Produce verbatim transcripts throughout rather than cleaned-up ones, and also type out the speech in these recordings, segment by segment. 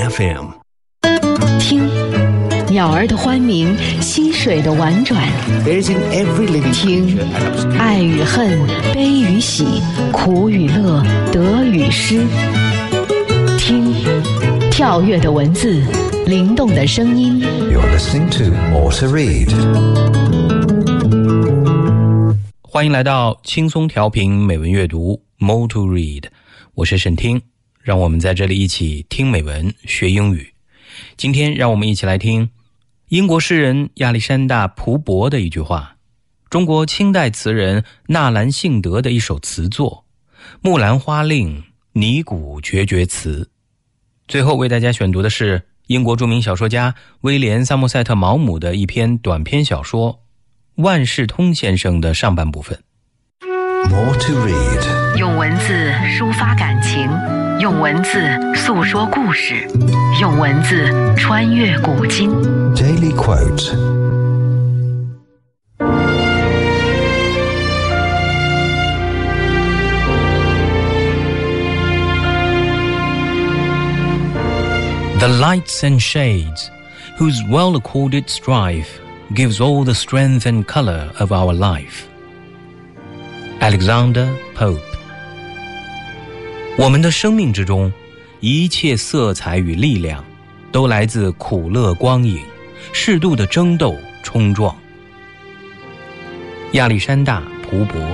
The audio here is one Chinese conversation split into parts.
F M。 听鸟儿的欢鸣，溪水的婉转。听爱与恨，悲与喜，苦与乐，得与失。听跳跃的文字，灵动的声音。 You're listening to More to Read。 欢迎来到轻松调频美文阅读 More to Read， 我是沈听，让我们在这里一起听美文学英语。今天让我们一起来听英国诗人亚历山大·蒲伯的一句话，中国清代词人纳兰性德的一首词作《木兰花令·拟古决绝词》。最后为大家选读的是英国著名小说家威廉·萨默塞特·毛姆的一篇短篇小说《万事通先生》的上半部分。 More to read， 用文字抒发感情，用文字诉说故事，用文字穿越古今。 Daily Quote。 The lights and shades, whose well-accorded strife gives all the strength and color of our life. Alexander Pope。 我们的生命之中，一切色彩与力量都来自苦乐光影，适度的争斗冲撞。亚历山大·蒲伯。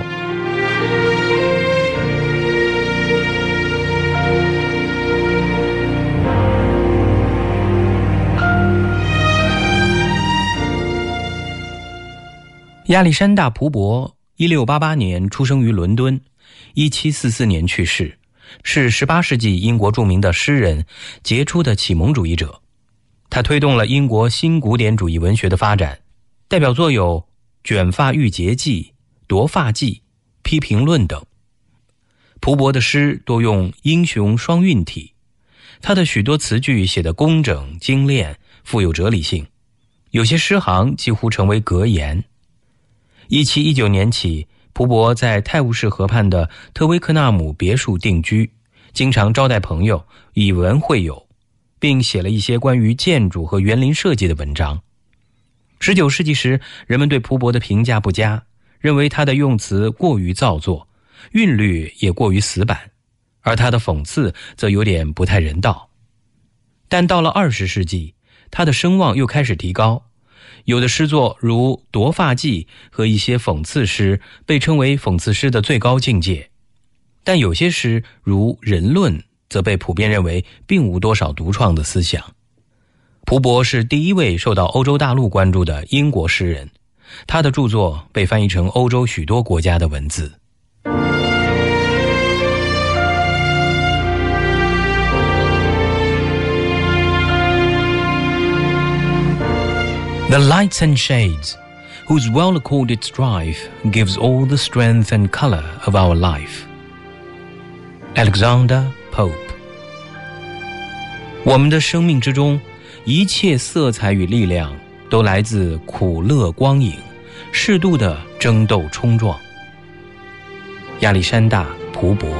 亚历山大·蒲伯一六八八年出生于伦敦，一七四四年去世，是十八世纪英国著名的诗人，杰出的启蒙主义者。他推动了英国新古典主义文学的发展，代表作有《卷发玉洁记》《夺发记》《批评论》等。蒲伯的诗多用英雄双韵体，他的许多词句写得工整精炼，富有哲理性，有些诗行几乎成为格言。一七一九年起，蒲伯在泰晤士河畔的特威克纳姆别墅定居，经常招待朋友，以文会友，并写了一些关于建筑和园林设计的文章。十九世纪时，人们对蒲伯的评价不佳，认为他的用词过于造作，韵律也过于死板，而他的讽刺则有点不太人道。但到了二十世纪，他的声望又开始提高，有的诗作如《夺发记》和一些讽刺诗被称为讽刺诗的最高境界，但有些诗如《人论》则被普遍认为并无多少独创的思想。蒲伯是第一位受到欧洲大陆关注的英国诗人，他的著作被翻译成欧洲许多国家的文字。The lights and shades, whose well-accorded strife gives all the strength and color of our life. Alexander Pope。 我们的生命之中，一切色彩与力量都来自苦乐光影，适度的争斗冲撞。亚历山大·蒲伯。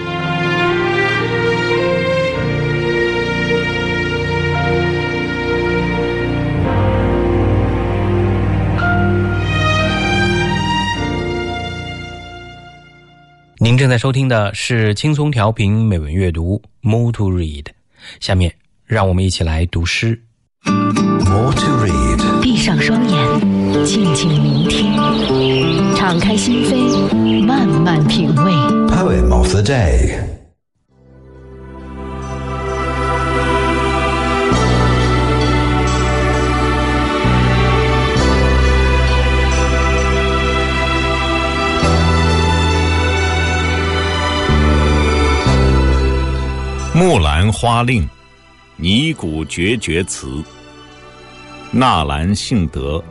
您正在收听的是轻松调频美文阅读 More to Read， 下面让我们一起来读诗。 More to read， 闭上双眼，静静聆听，敞开心扉，慢慢品味。 Poem of the day。 木兰花令，拟古决绝词，纳兰性德。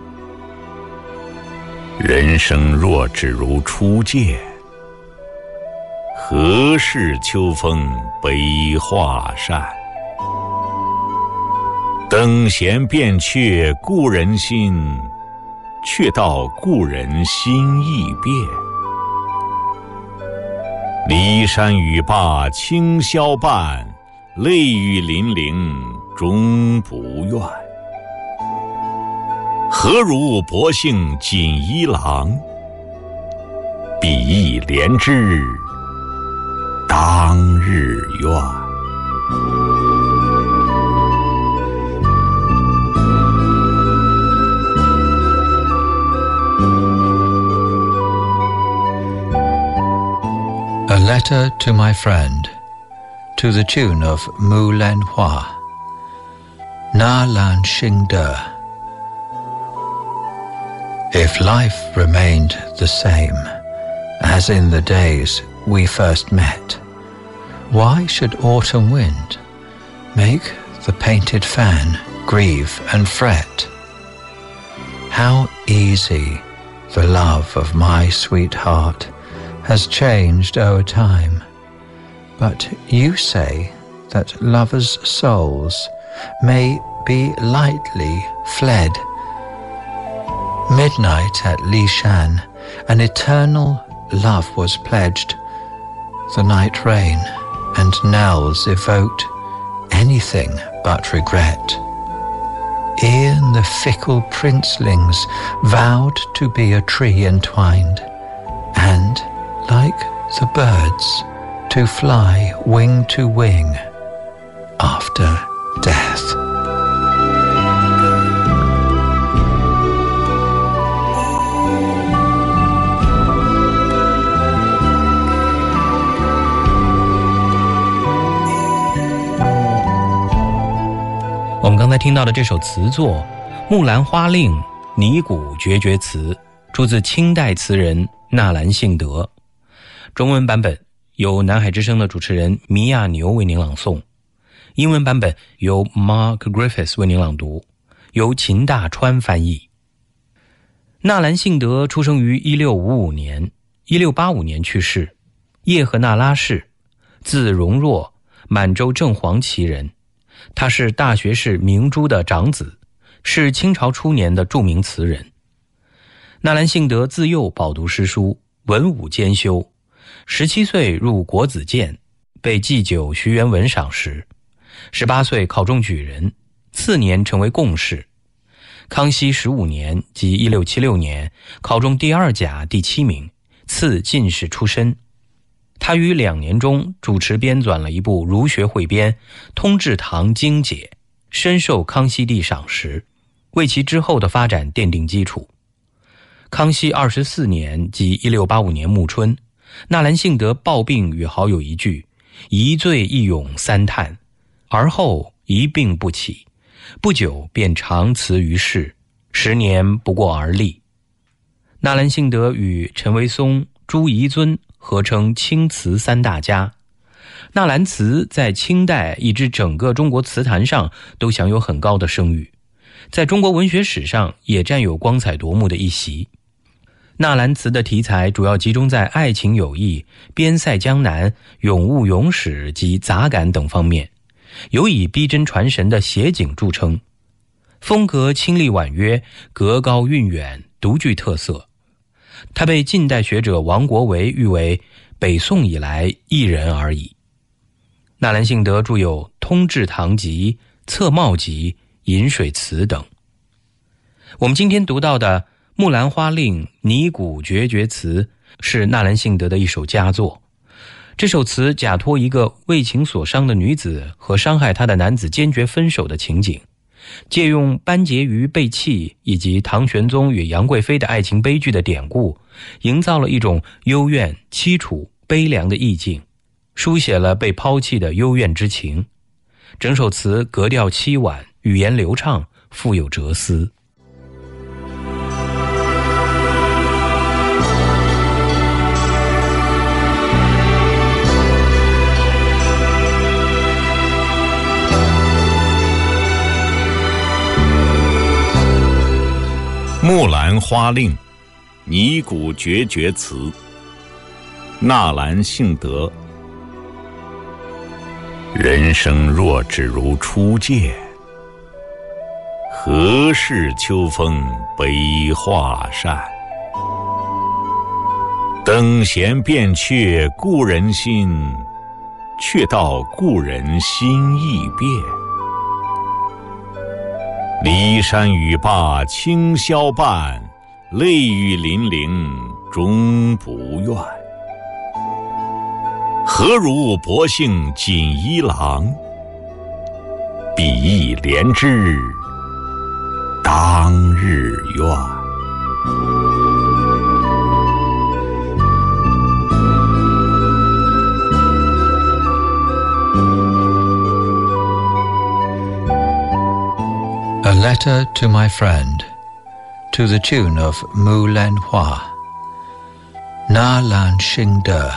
人生若只如初见，何事秋风悲画扇？等闲变却故人心，却道故人心易变。骊山语罢清宵半， 泪雨霖铃终不怨。何如薄幸锦衣郎，比翼连枝当日愿。 A letter to my friend, to the tune of Mu Lan Hua, Na Lan Xing De. If life remained the same as in the days we first met, why should autumn wind make the painted fan grieve and fret? How easy the love of my sweetheart has changed o'er time, but you say that lovers' souls may be lightly fled. Midnight at Lishan, an eternal love was pledged. The night rain and knells evoked anything but regret. E'en the fickle princelings vowed to be a tree entwined, and like the birds, to fly wing to wing after death. 我们刚才听到的这首词作《木兰花令·拟古决绝词》，出自清代词人纳兰性德。中文版本由南海之声的主持人米亚牛为您朗诵，英文版本由 Mark Griffiths 为您朗读，由秦大川翻译。纳兰性德出生于一六五五年，一六八五年去世，叶赫那拉氏，字荣若，满洲正黄旗人。他是大学士明珠的长子，是清朝初年的著名词人。纳兰性德自幼饱读诗书，文武兼修，十七岁入国子监，被祭酒徐元文赏识，十八岁考中举人，次年成为贡士。康熙十五年即一六七六年考中第二甲第七名，次进士出身。他于两年中主持编纂了一部儒学汇编《通志堂经解》，深受康熙帝赏识，为其之后的发展奠定基础。康熙二十四年即一六八五年暮春，纳兰性德抱病与好友一聚，一醉一咏三叹，而后一病不起，不久便长辞于世，时年不过而立。纳兰性德与陈维松、朱彝尊合称清词三大家。纳兰词在清代以至整个中国词坛上都享有很高的声誉，在中国文学史上也占有光彩夺目的一席。纳兰词的题材主要集中在爱情友谊、边塞江南、咏物咏史及杂感等方面，尤以逼真传神的写景著称，风格清丽婉约，格高韵远，独具特色。他被近代学者王国维誉为北宋以来一人而已。纳兰性德著有《通志堂集》《侧帽集》《饮水词》等。我们今天读到的《木兰花令·拟古决绝词》是纳兰性德的一首佳作。这首词假托一个为情所伤的女子和伤害她的男子坚决分手的情景，借用班婕妤被弃以及唐玄宗与杨贵妃的爱情悲剧的典故，营造了一种幽怨、凄楚、悲凉的意境，书写了被抛弃的幽怨之情。整首词格调凄婉，语言流畅，富有哲思。 木兰花令·拟古决绝词，纳兰性德。人生若只如初见，何事秋风悲画扇？等闲变却故人心， 却道故人心易变。骊山语罢清宵半，泪雨霖铃终不怨。何如薄幸锦衣郎，比翼连枝当日愿。 A letter to my friend, to the tune of Mu Len Hua, Na Lan Xing De.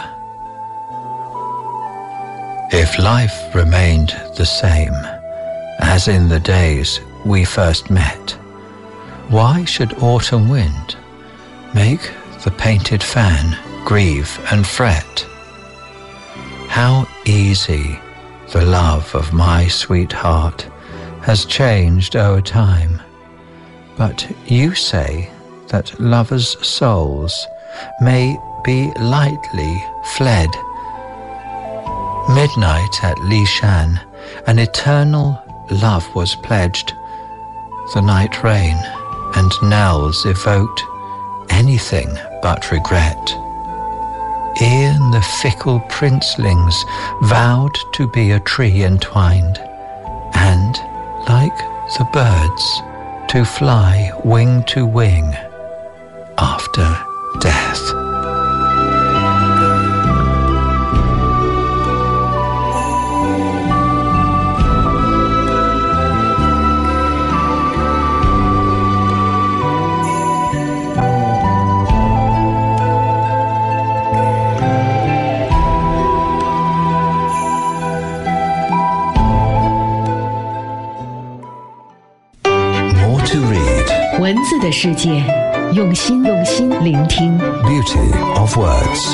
If life remained the same as in the days we first met, why should autumn wind make the painted fan grieve and fret? How easy the love of my sweetheart has changed o'er time, but you say that lovers' souls may be lightly fled. Midnight at Lishan, an eternal love was pledged. The night rain and knells evoked anything but regret. E'en the fickle princelings vowed to be a tree entwined, and, like the birds, to fly wing to wing after death. To read 文字的世界，用心用心聆听 Beauty of words。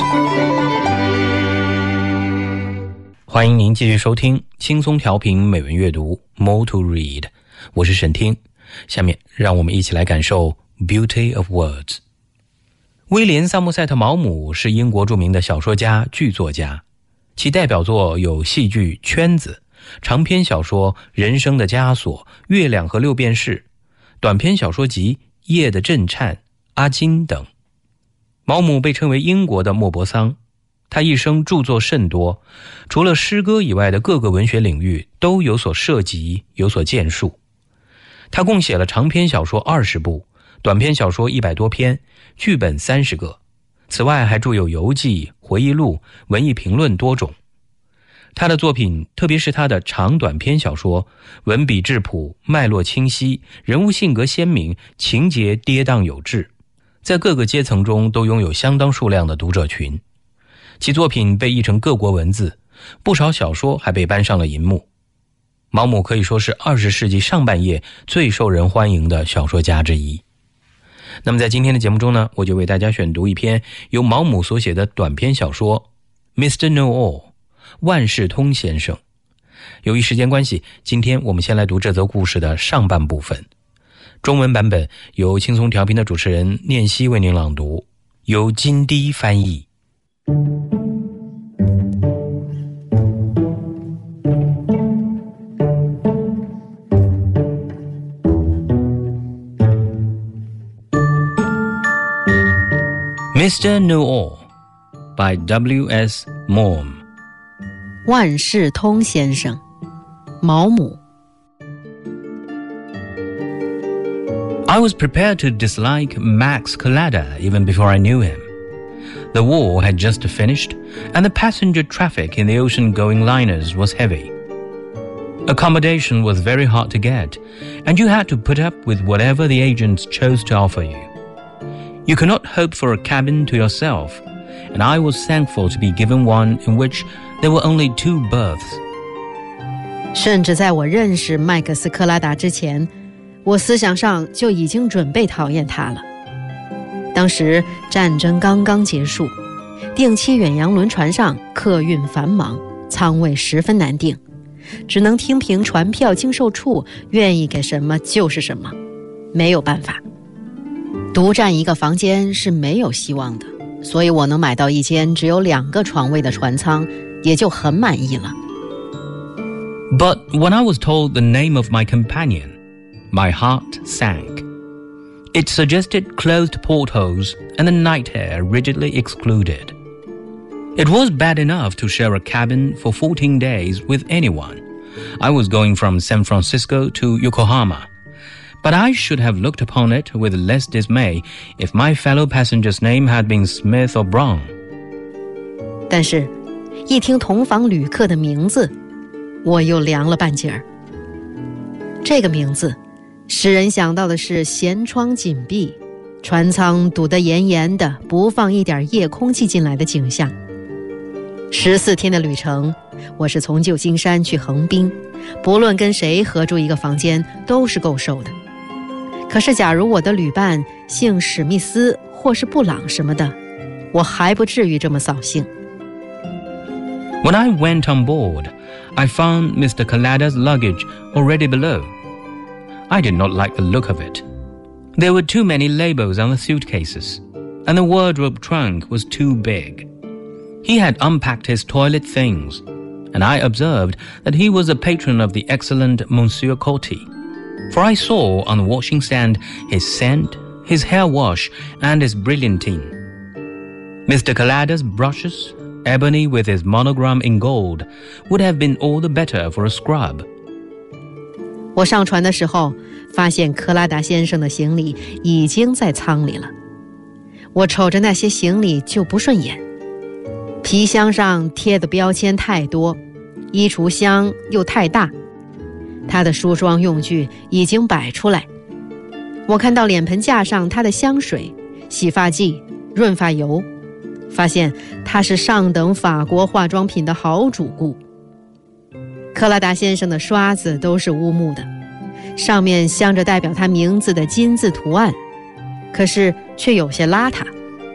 欢迎您继续收听轻松调频美文阅读 More to read， 我是沈听。下面让我们一起来感受 Beauty of words。 威廉·萨默塞特·毛姆是英国著名的小说家、剧作家，其代表作有戏剧《圈子》、长篇小说《人生的枷锁》、《月亮和六便士》、短篇小说集《夜的震颤》、《阿金》等。毛姆被称为英国的莫泊桑，他一生著作甚多，除了诗歌以外的各个文学领域都有所涉及，有所建树。他共写了长篇小说二十部，短篇小说一百多篇，剧本三十个。此外还著有游记、回忆录、文艺评论多种。他的作品，特别是他的长短篇小说，文笔质朴，脉络清晰，人物性格鲜明，情节跌宕有致，在各个阶层中都拥有相当数量的读者群。其作品被译成各国文字，不少小说还被搬上了银幕。毛姆可以说是二十世纪上半叶最受人欢迎的小说家之一。那么在今天的节目中呢，我就为大家选读一篇由毛姆所写的短篇小说 Mister Know-all 万事通先生。由于时间关系，今天我们先来读这则故事的上半部分。中文版本由轻松调频的主持人念希为您朗读，由金滴翻译。Mister Know-all by W S Morm。 万事通先生，毛姆。 I was prepared to dislike Max Collada even before I knew him. The war had just finished, and the passenger traffic in the ocean-going liners was heavy. Accommodation was very hard to get, and you had to put up with whatever the agents chose to offer you. You could not hope for a cabin to yourself, and I was thankful to be given one in which there were only two berths. 甚至在我认识麦克斯·克拉达之前，我思想上就已经准备讨厌他了。当时战争刚刚结束，定期远洋轮船上客运繁忙，舱位十分难订，只能听凭船票经售处愿意给什么就是什么，没有办法。独占一个房间是没有希望的，所以我能买到一间只有两个床位的船舱， 也就很满意了。 But when I was told the name of my companion, my heart sank. It suggested closed portholes and the night air rigidly excluded. It was bad enough to share a cabin for fourteen days with anyone. I was going from San Francisco to Yokohama, but I should have looked upon it with less dismay if my fellow passenger's name had been Smith or Brown. 但是，一听同房旅客的名字，我又凉了半截儿。这个名字使人想到的是舷窗紧闭，船舱堵得严严的，不放一点夜空气进来的景象。十四天的旅程，我是从旧金山去横滨，不论跟谁合住一个房间都是够受的。可是假如我的旅伴姓史密斯或是布朗什么的，我还不至于这么扫兴。 When I went on board, I found Mister Collada's luggage already below. I did not like the look of it. There were too many labels on the suitcases, and the wardrobe trunk was too big. He had unpacked his toilet things, and I observed that he was a patron of the excellent Monsieur Coty, for I saw on the washing stand his scent, his hair wash, and his brilliantine. Mister Collada's brushes, ebony with his monogram in gold, would have been all the better for a scrub. 我上船的时候，发现克拉达先生的行李已经在舱里了。我瞅着那些行李就不顺眼，皮箱上贴的标签太多，衣橱箱又太大，他的梳妆用具已经摆出来。我看到脸盆架上他的香水、洗发剂、润发油，发现他是上等法国化妆品的好主顾。克拉达先生的刷子都是乌木的，上面镶着代表他名字的金字图案，可是却有些邋遢。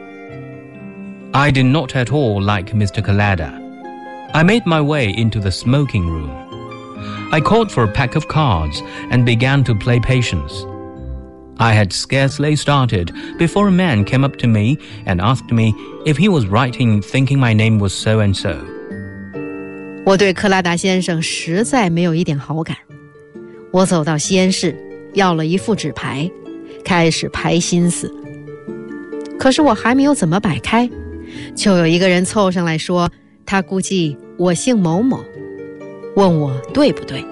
I did not at all like Mister Collada. I made my way into the smoking room. I called for a pack of cards and began to play patience. I had scarcely started before a man came up to me and asked me if he was right in thinking my name was so and so. 我对克拉达先生实在没有一点好感。我走到吸烟室，要了一副纸牌，开始排心思。可是我还没有怎么摆开，就有一个人凑上来说，他估计我姓某某，问我对不对。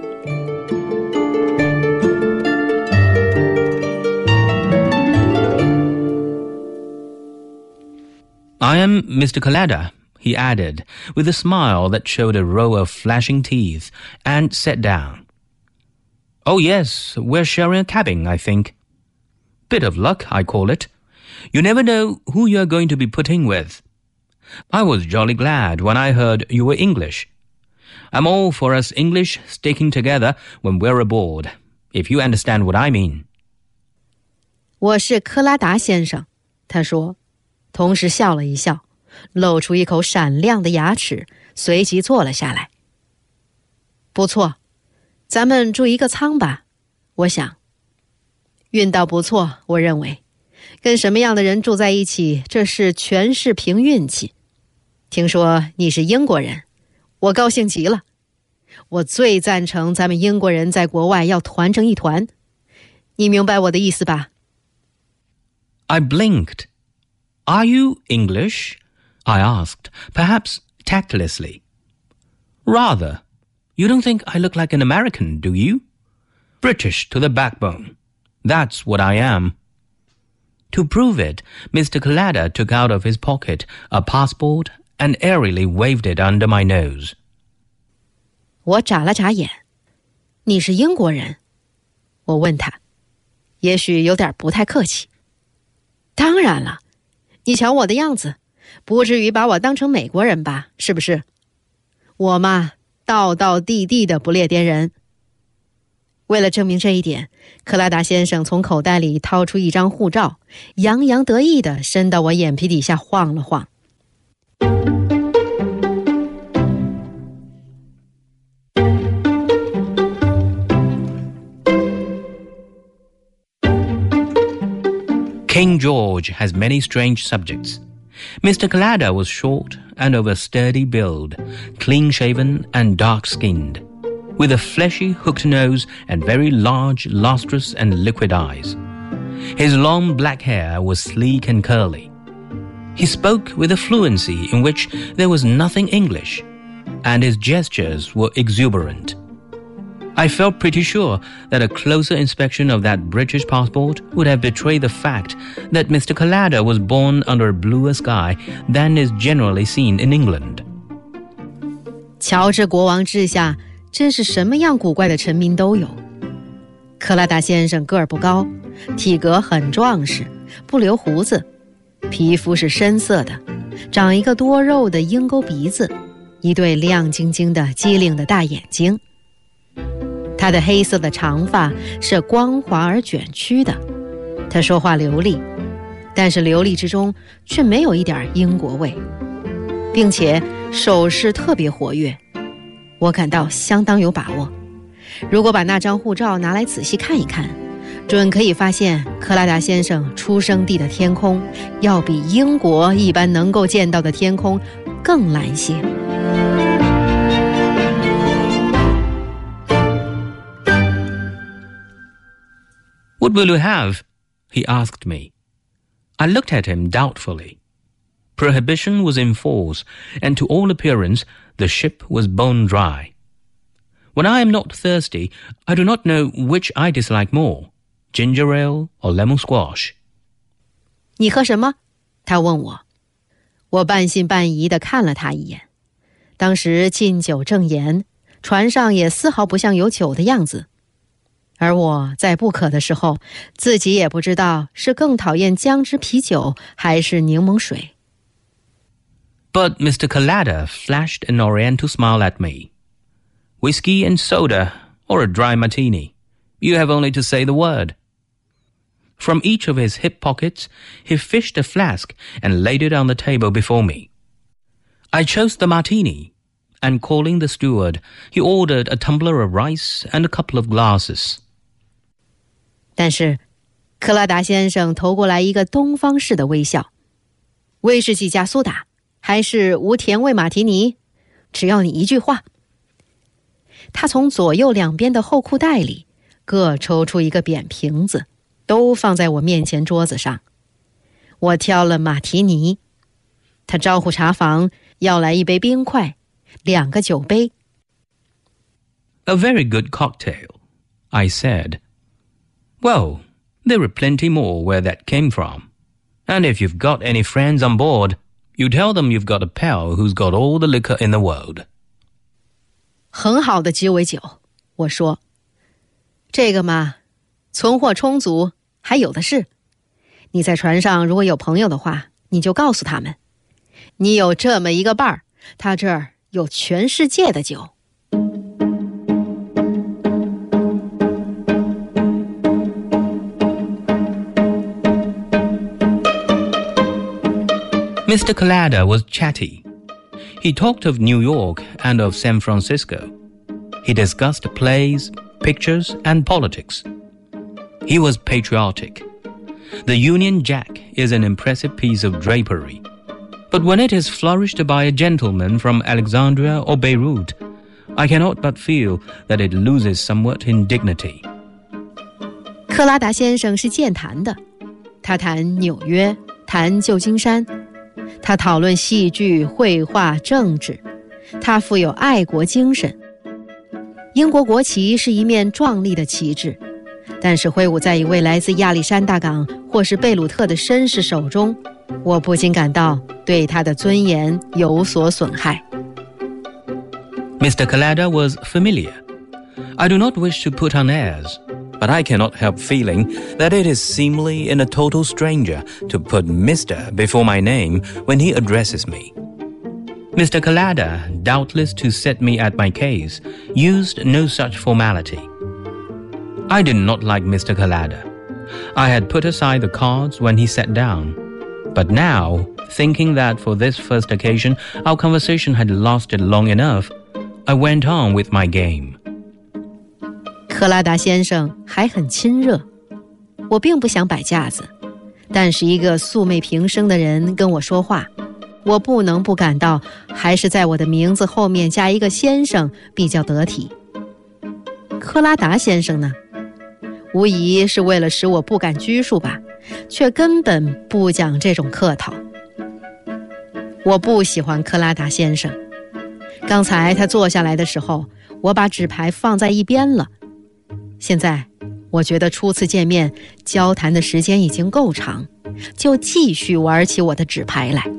I am Mister Collada, he added, with a smile that showed a row of flashing teeth, and sat down. Oh yes, we're sharing a cabin, I think. Bit of luck, I call it. You never know who you're going to be put in with. I was jolly glad when I heard you were English. I'm all for us English sticking together when we're aboard, if you understand what I mean. 我是克拉达先生，他说，同时笑了一笑，露出一口闪亮的牙齿，随即坐了下来。不错，咱们住一个舱吧，我想。运道不错，我认为。跟什么样的人住在一起，这是全是凭运气。听说你是英国人，我高兴极了。我最赞成咱们英国人在国外要团成一团。你明白我的意思吧？ I blinked. Are you English? I asked, perhaps tactlessly. Rather. You don't think I look like an American, do you? British to the backbone. That's what I am. To prove it, Mister Collada took out of his pocket a passport and airily waved it under my nose. 我眨了眨眼。你是英国人？我问他，也许有点不太客气。当然了，你瞧我的样子，不至于把我当成美国人吧？是不是？我嘛，道道地地的不列颠人。为了证明这一点，克拉达先生从口袋里掏出一张护照，洋洋得意地伸到我眼皮底下晃了晃。 King George has many strange subjects. Mister Collada was short and of a sturdy build, clean-shaven and dark-skinned, with a fleshy hooked nose and very large, lustrous and liquid eyes. His long black hair was sleek and curly. He spoke with a fluency in which there was nothing English, and his gestures were exuberant. I felt pretty sure that a closer inspection of that British passport would have betrayed the fact that Mister Collada was born under a bluer sky than is generally seen in England. 乔治国王治下，真是什么样古怪的臣民都有。克拉达先生个儿不高，体格很壮实，不留胡子，皮肤是深色的，长一个多肉的鹰钩鼻子，一对亮晶晶的机灵的大眼睛。他的黑色的长发是光滑而卷曲的，他说话流利，但是流利之中却没有一点英国味，并且手势特别活跃，我感到相当有把握。如果把那张护照拿来仔细看一看，准可以发现克拉达先生出生地的天空要比英国一般能够见到的天空更蓝些。 What will you have? He asked me. I looked at him doubtfully. Prohibition was in force, and to all appearance, the ship was bone dry. When I am not thirsty, I do not know which I dislike more, ginger ale or lemon squash. 你喝什么？他问我。我半信半疑地看了他一眼。当时禁酒正严，船上也丝毫不像有酒的样子。而我在不渴的时候，自己也不知道是更讨厌姜汁啤酒还是柠檬水。 But Mister Collada flashed an oriental smile at me. Whiskey and soda, or a dry martini. You have only to say the word. From each of his hip pockets, he fished a flask and laid it on the table before me. I chose the martini, and calling the steward, he ordered a tumbler of rice and a couple of glasses. 但是，克拉达先生投过来一个东方式的微笑。威士忌加苏打，还是无甜味马提尼？只要你一句话。他从左右两边的后裤袋里各抽出一个扁瓶子，都放在我面前桌子上。我挑了马提尼，他招呼茶房要来一杯冰块，两个酒杯。 A very good cocktail, I said. Well, there are plenty more where that came from. And if you've got any friends on board, you tell them you've got a pal who's got all the liquor in the world. 很好的鸡尾酒，我说。这个嘛，存货充足，还有的是。你在船上如果有朋友的话，你就告诉他们，你有这么一个伴儿，他这儿有全世界的酒。 Mister Collada was chatty. He talked of New York and of San Francisco. He discussed plays, pictures, and politics. He was patriotic. The Union Jack is an impressive piece of drapery. But when it is flourished by a gentleman from Alexandria or Beirut, I cannot but feel that it loses somewhat in dignity. 克拉达先生是健谈的，他谈纽约，谈旧金山，他讨论戏剧、绘画、政治，他富有爱国精神。英国国旗是一面壮丽的旗帜，但是挥舞在一位来自亚历山大港或是贝鲁特的绅士手中，我不禁感到对他的尊严有所损害。 Mister Collada was familiar. I do not wish to put on airs, but I cannot help feeling that it is seemly in a total stranger to put Mister before my name when he addresses me. Mister Collada, doubtless to set me at my case, used no such formality. I did not like Mister Collada. I had put aside the cards when he sat down. But now, thinking that for this first occasion our conversation had lasted long enough, I went on with my game. 克拉达先生还很亲热，我并不想摆架子， 但是一个素昧平生的人跟我说话，我不能不感到还是在我的名字后面加一个先生比较得体。克拉达先生呢，无疑是为了使我不敢拘束吧，却根本不讲这种客套。我不喜欢克拉达先生。刚才他坐下来的时候，我把纸牌放在一边了。现在我觉得初次见面交谈的时间已经够长，就继续玩起我的纸牌来。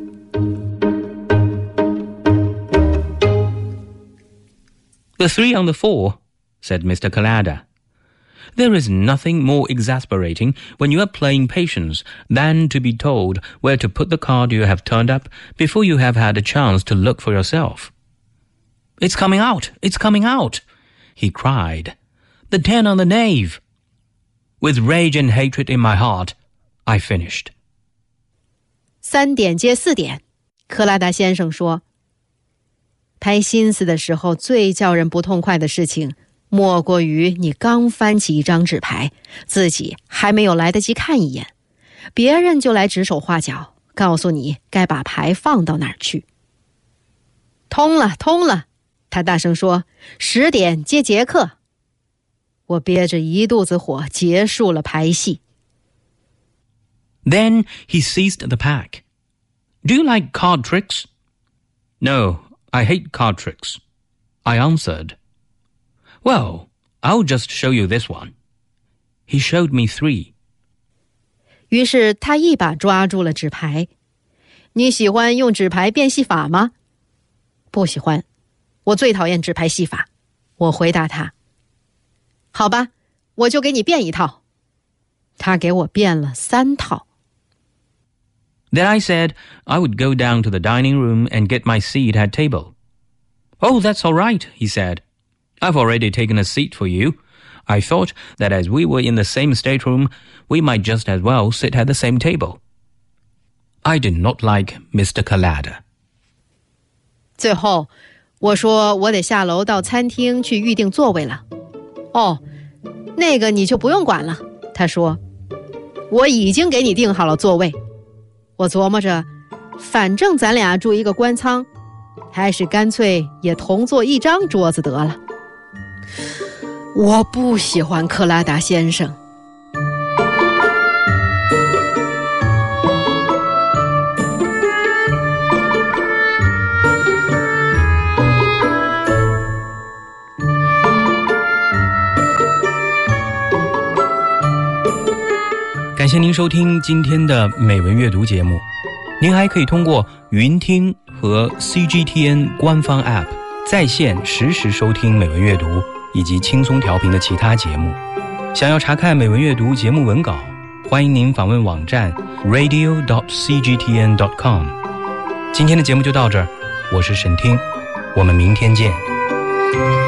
The three on the four, said Mister Collada. There is nothing more exasperating when you are playing patience than to be told where to put the card you have turned up before you have had a chance to look for yourself. It's coming out! It's coming out! He cried. The ten on the knave! With rage and hatred in my heart, I finished. 三点接四点，克拉达先生说，拍心思的时候最叫人不痛快的事情，莫过于你刚翻起一张纸牌，自己还没有来得及看一眼，别人就来指手画脚，告诉你该把牌放到哪儿去。通了，通了，他大声说，十点接杰克。我憋着一肚子火，结束了牌戏。 Then he seized the pack. Do you like card tricks? No, I hate card tricks, I answered. Well, I'll just show you this one. He showed me three. 于是他一把抓住了纸牌。你喜欢用纸牌变戏法吗？不喜欢，我最讨厌纸牌戏法。我回答他。好吧，我就给你变一套。他给我变了三套。 Then I said I would go down to the dining room and get my seat at table. Oh, that's all right, he said. I've already taken a seat for you. I thought that as we were in the same stateroom, we might just as well sit at the same table. I did not like Mister Collada. 最后，我说我得下楼到餐厅去预定座位了。哦，那个你就不用管了，他说，我已经给你订好了座位。我琢磨着，反正咱俩住一个官舱，还是干脆也同坐一张桌子得了。我不喜欢克拉达先生。 感谢您收听今天的美文阅读节目。您还可以通过云听和 C G T N 官方 App 在线实时收听美文阅读以及轻松调频的其他节目。想要查看美文阅读节目文稿，欢迎您访问网站 radio dot c g t n dot com。 今天的节目就到这儿，我是沈听，我们明天见。